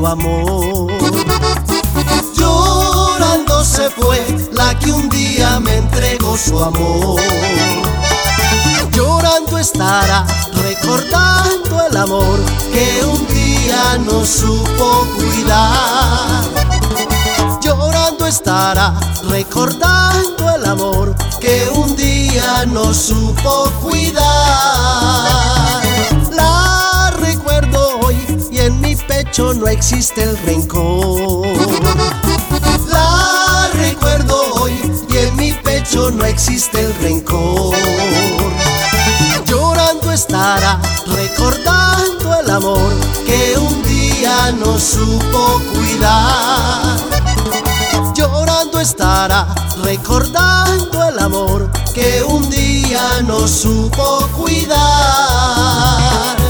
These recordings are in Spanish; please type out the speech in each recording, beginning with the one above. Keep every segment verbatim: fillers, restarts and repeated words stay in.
su amor. Llorando se fue la que un día me entregó su amor. Llorando estará recordando el amor que un día no supo cuidar. Llorando estará recordando el amor que un día no supo cuidar. La recuerdo hoy y en mi pecho no existe el rencor. La recuerdo hoy y en mi pecho no existe el rencor. Llorando estará recordando el amor que un día no supo cuidar. Llorando estará recordando el amor que un día no supo cuidar.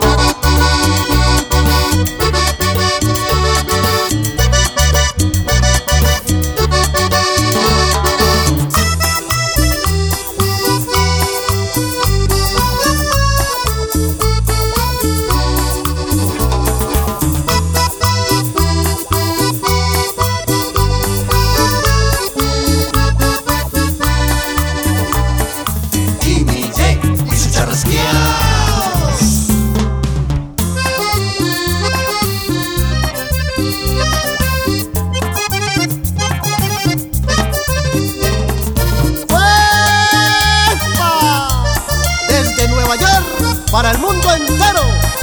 Para el mundo entero.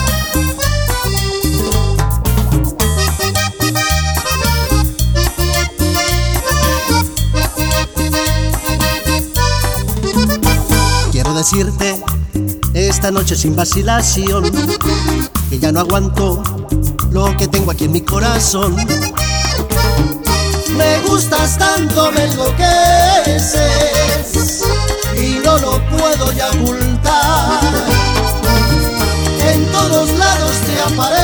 Quiero decirte esta noche sin vacilación que ya no aguanto lo que tengo aquí en mi corazón. Me gustas tanto, me enloqueces y no lo puedo ya ocultar. En todos lados te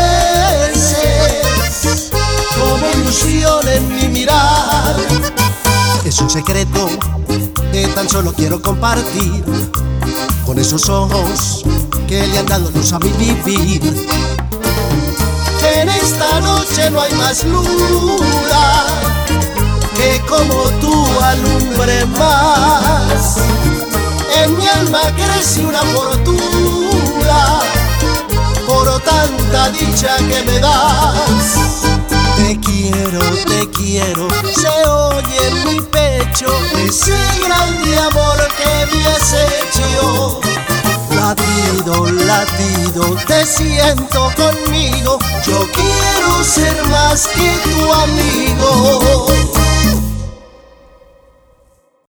apareces como ilusión en mi mirar. Es un secreto que tan solo quiero compartir con esos ojos que le han dado luz a mi vivir. En esta noche no hay más luna que como tú alumbre más. En mi alma crece una fortuna por tanta dicha que me das. Te quiero, te quiero, se oye en mi pecho ese grande amor que me has hecho. Latido, latido, te siento conmigo, yo quiero ser más que tu amigo.